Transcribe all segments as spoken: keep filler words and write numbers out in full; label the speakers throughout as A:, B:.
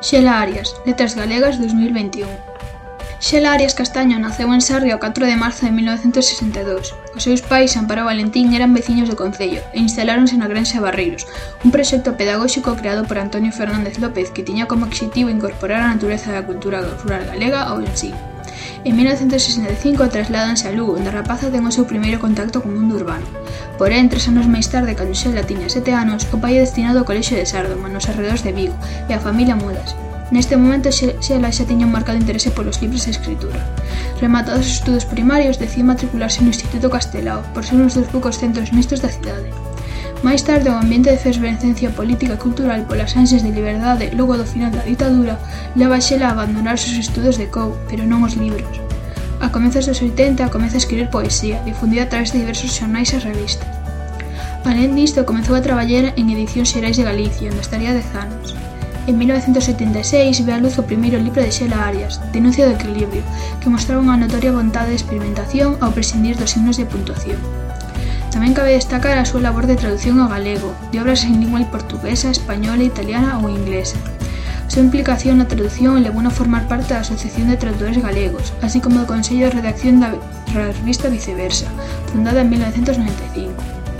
A: Xela Arias, Letras Galegas dos mil veintiún. Xela Arias Castaño naceu en Sarria o catro de marzo de mil novecentos sesenta e dous. Os seus pais, Amparo e Valentín, eran veciños do concello e instaláronse na Granxa Barreiros, un proxecto pedagóxico creado por Antonio Fernández López que tiña como obxectivo incorporar a natureza da cultura rural galega ao ensino. En mil novecentos sesenta e cinco trasládanse a Lugo, onde a rapaza ten o seu primeiro contacto co mundo urbano. Porén, tres anos máis tarde, cando Xela tiña sete anos, o pai é destinado ao colexio de Sárdoma, nos arredores de Vigo, e a familia mudas. Neste momento, Xela xa tiña un marcado interese polos libros e escritura. Rematados os estudos primarios, decidiu matricularse no Instituto Castelao, por ser uns dos poucos centros mistos da cidade. Máis tarde, o ambiente de efervescencia política e cultural polas ansias de liberdade logo do final da ditadura leva a Xela a abandonar os seus estudos de C O U, pero non os libros. A comezos dos oitenta comeza a escribir poesía, difundida a través de diversos xornais e revistas. Alén disto, comezou a traballar en Edicións Xerais de Galicia, onde estaría dez anos. En mil novecentos setenta e seis ve a luz o primeiro libro de Xela Arias, Denuncia do equilibrio, que mostraba unha notoria vontade de experimentación ao prescindir dos signos de puntuación. Tamén cabe destacar a súa labor de traducción ao galego, de obras en lingua portuguesa, española, italiana ou inglesa. A súa implicación na traducción levou a formar parte da Asociación de Tradutores Galegos, así como do Consello de Redacción da revista Viceversa, fundada en mil novecentos noventa e cinco.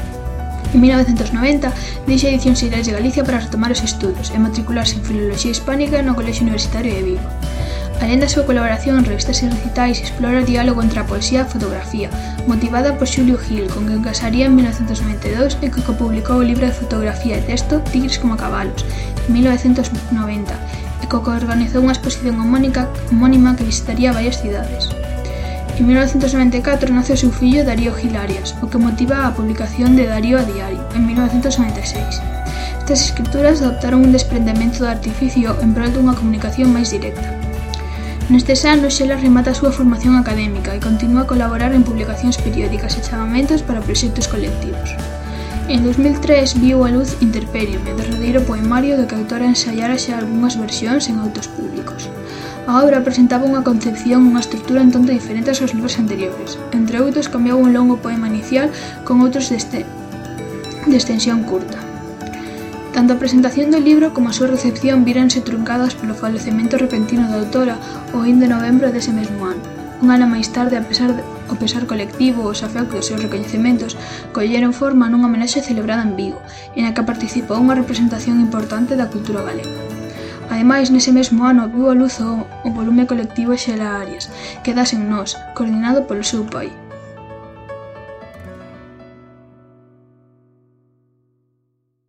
A: En mil novecentos noventa, deixa Edicións Xerais de Galicia para retomar os estudos e matricularse en Filoloxía Hispánica no Colexio Universitario de Vigo. Alén da súa colaboración en revistas e recitais, explora o diálogo entre a poesía e a fotografía, motivada por Xulio Gil, con quen casaría en mil novecentos noventa e dous e que copublicou o libro de fotografía e texto Tigres como cabalos, en mil novecentos noventa, e co que organizou unha exposición homónima que visitaría varias cidades. En mil novecentos noventa e catro nace o seu fillo Darío Gil Arias, o que motiva a publicación de Darío a Diario, en mil novecentos noventa e seis. Estas escrituras adoptaron un desprendemento do artificio en prol dunha comunicación máis directa. Nestes anos, Xela remata a súa formación académica e continúa a colaborar en publicacións periódicas e chamamentos para proxectos colectivos. En dos mil tres viu a luz Interperium, o derradeiro poemario do que a autora ensaiara xa algunhas versións en autos públicos. A obra presentaba unha concepción e unha estrutura en tanto diferentes aos libros anteriores. Entre outros, cambiaba un longo poema inicial con outros de, este... de extensión curta. Tanto a presentación do libro como a súa recepción víranse truncadas polo falecemento repentino da autora o oito de novembro dese mesmo ano. Un ano máis tarde, a pesar de, o pesar colectivo, os afectos e os seus recoñecementos colleron forma nunha homenaxe celebrada en Vigo, en a que participou unha representación importante da cultura galega. Ademais, nese mesmo ano viu a luz o, o volume colectivo Xela Arias, Quedas en nós, coordinado polo seu pai.